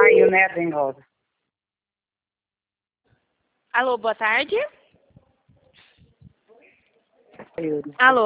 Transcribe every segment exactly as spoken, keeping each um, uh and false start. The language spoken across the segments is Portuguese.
Caiu, né, Dem Rosa? Alô, boa tarde. Caiu. Alô?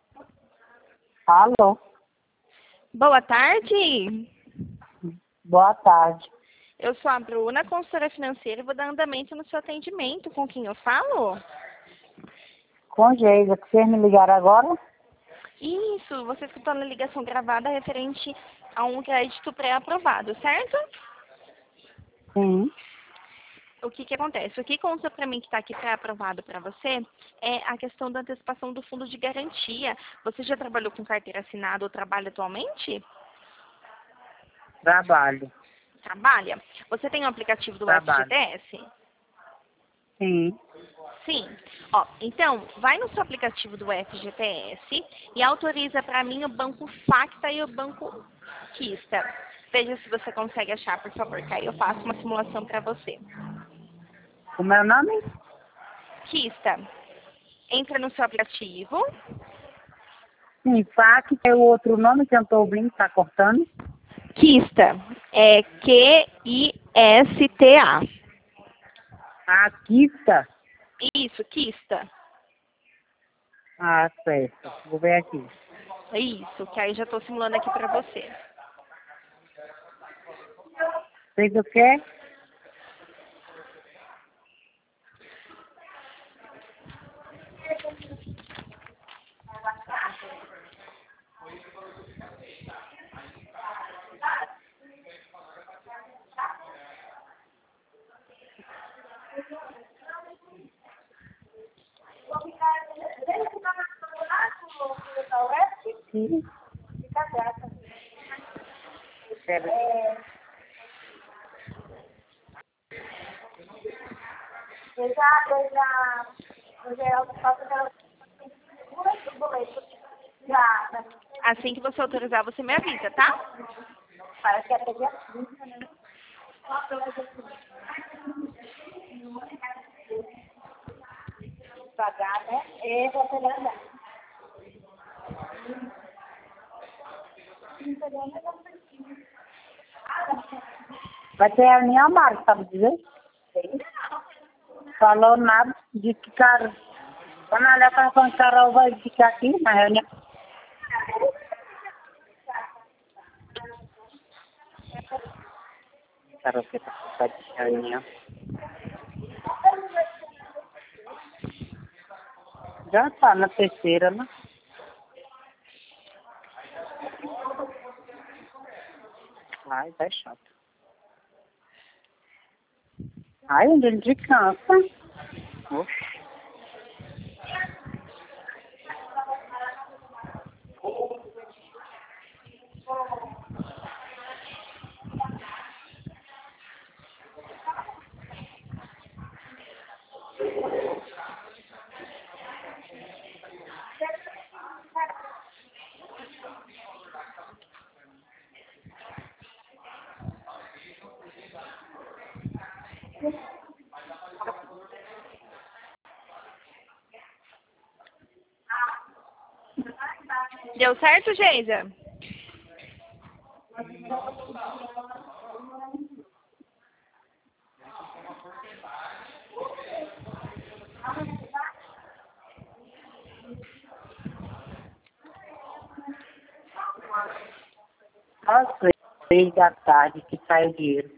Alô? Boa tarde. Boa tarde. Eu sou a Bruna, consultora financeira, e vou dar andamento no seu atendimento. Com quem eu falo? Com Geisa, que vocês me ligaram agora? Isso, você escutou na ligação gravada referente a um crédito pré-aprovado, certo? Sim. O que que acontece? O que consta para mim que está aqui pré-aprovado para você é a questão da antecipação do fundo de garantia. Você já trabalhou com carteira assinada ou trabalha atualmente? Trabalho. Trabalha? Você tem o aplicativo do Trabalho. F G T S? Sim. Sim. Ó, então, vai no seu aplicativo do F G T S e autoriza para mim o banco Facta e o banco Quista. Veja se você consegue achar, por favor, que aí eu faço uma simulação para você. O meu nome? Quista. Entra no seu aplicativo. Sim, F A C, tem o outro nome que eu não tô ouvindo, tá cortando. Quista. É Q I S T A. Aqui está. Isso, Quista. Ah, certo. Vou ver aqui. Isso, que aí já estou simulando aqui para você. Fez o quê? Sim. Espera. Eu já, eu já, eu já faço aquela do boleto. Já, Assim que você autorizar, você me avisa, tá? parece que é pediatria, né? Pagar, né? É, você vai andar. Vai ter reunião, Mário, sabe dizer? Falou nada, disse que cara. Quando ela tá com o Carol vai ficar aqui na reunião. Carol, que tá de reunião. Já tá na terceira, né? Ai, tá chato. Ai, onde ele descansa. Oxe. Deu certo, Geisa? Às três da tarde que sai o dinheiro.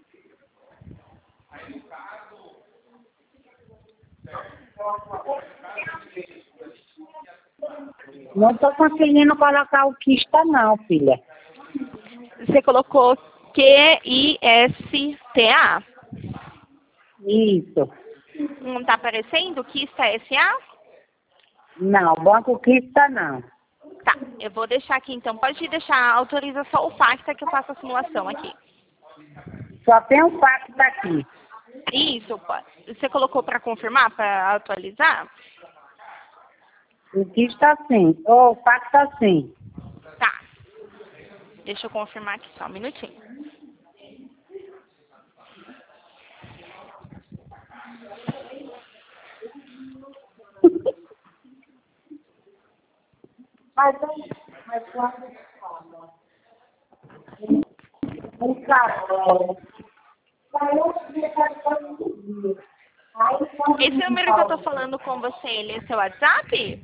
Não tô conseguindo colocar o quista não, filha. Você colocou Q I S T A. Isso. Não está aparecendo? Quista S A? Não, banco quista não. Tá, eu vou deixar aqui então. Pode deixar, autoriza só o Facta que eu faço a simulação aqui. Só tem um fax daqui. Isso, pode. Você colocou para confirmar, para atualizar? O quista sim. Ô, o fax tá sim. Tá. Deixa eu confirmar aqui só um minutinho. Mas, mas quando fala, o Carol, Esse número que eu tô falando com você, ele é seu WhatsApp?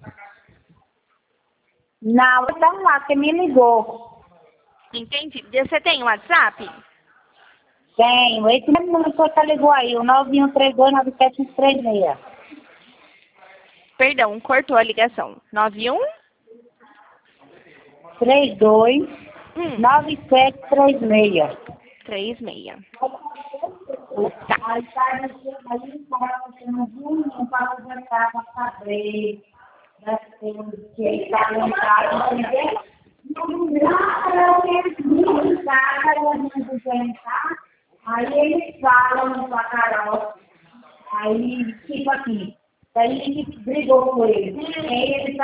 Não, tá lá, você me ligou. Entendi. Você tem WhatsApp? Tenho. Esse mesmo número que você ligou aí, o nove um três dois nove sete três seis. Perdão, cortou a ligação. nove um três dois Hum, nove sete três seis. três seis. Tá. Aí tá, aí fala que não não para conversar para saber das coisas que ele está montado, entendeu? Aí eles falam para Carol, aí tipo aqui, daí a gente brigou com ele. Aí ele